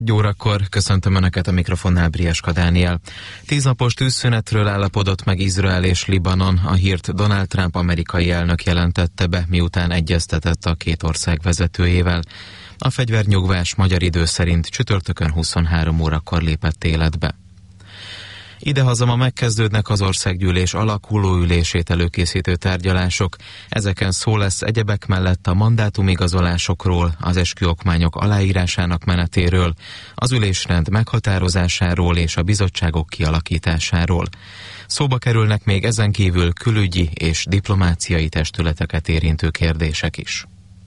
Egy órakor köszöntöm Önöket, a mikrofonnál Brieska Dániel. 10 napos tűzszünetről állapodott meg Izrael és Libanon. A hírt Donald Trump amerikai elnök jelentette be, miután egyeztetett a két ország vezetőjével. A fegyvernyugvás magyar idő szerint csütörtökön 23 órakor lépett életbe. Idehaza ma megkezdődnek az országgyűlés alakuló ülését előkészítő tárgyalások. Ezeken szó lesz egyebek mellett a mandátumigazolásokról, az esküokmányok aláírásának menetéről, az ülésrend meghatározásáról és a bizottságok kialakításáról. Szóba kerülnek még ezen kívül külügyi és diplomáciai testületeket érintő kérdések is.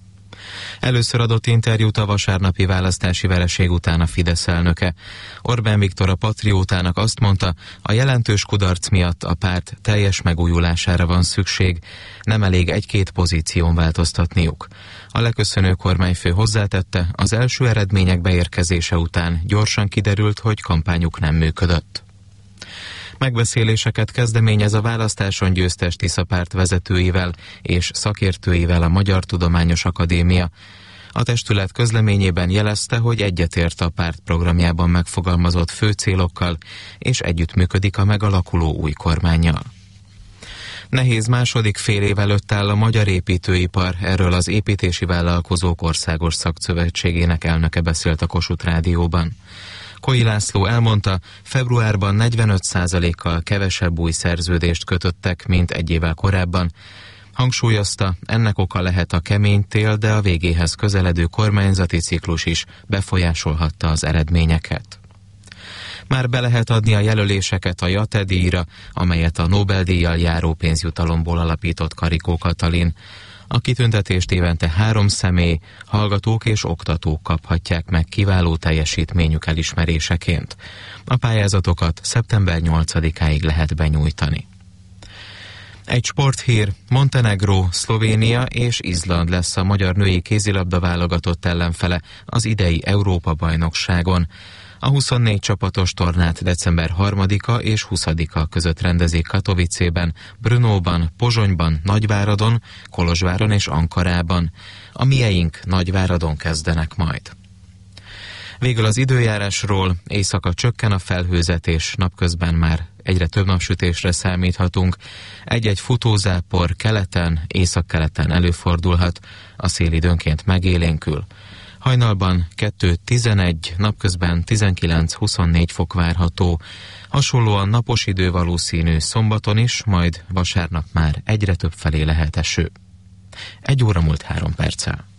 Először adott interjút a vasárnapi választási vereség után a Fidesz elnöke. Orbán Viktor a Patriótának azt mondta, a jelentős kudarc miatt a párt teljes megújulására van szükség, nem elég egy-két pozíción változtatniuk. A leköszönő kormányfő hozzátette, az első eredmények beérkezése után gyorsan kiderült, hogy kampányuk nem működött. Megbeszéléseket kezdeményez a választáson győztes Tisza párt vezetőivel és szakértőivel a Magyar Tudományos Akadémia. A testület közleményében jelezte, hogy egyetért a párt programjában megfogalmazott fő célokkal, és együttműködik a megalakuló új kormánnyal. Nehéz második fél év előtt áll a magyar építőipar, erről az Építési Vállalkozók Országos Szakszövetségének elnöke beszélt a Kossuth Rádióban. Koi László elmondta, februárban 45%-kal kevesebb új szerződést kötöttek, mint egy évvel korábban. Hangsúlyozta, ennek oka lehet a kemény tél, de a végéhez közeledő kormányzati ciklus is befolyásolhatta az eredményeket. Már be lehet adni a jelöléseket a JATE díjra, amelyet a Nobel-díjjal járó pénzjutalomból alapított Karikó Katalin. A kitüntetést évente 3 személy, hallgatók és oktatók kaphatják meg kiváló teljesítményük elismeréseként. A pályázatokat szeptember 8-áig lehet benyújtani. Egy sporthír, Montenegró, Szlovénia és Izland lesz a magyar női kézilabda válogatott ellenfele az idei Európa-bajnokságon. A 24 csapatos tornát december 3-a és 20-a között rendezik Katowicében, Brnóban, Pozsonyban, Nagyváradon, Kolozsváron és Ankarában. A mieink Nagyváradon kezdenek majd. Végül az időjárásról, éjszaka csökken a felhőzet, napközben már egyre több napsütésre számíthatunk. Egy-egy futózápor keleten, északkeleten előfordulhat, a szél időnként megélénkül. Hajnalban 2-11, napközben 19-24 fok várható. Hasonlóan napos idő valószínű szombaton is, majd vasárnap már egyre több felé lehet eső. 1 óra múlt 3 perccel.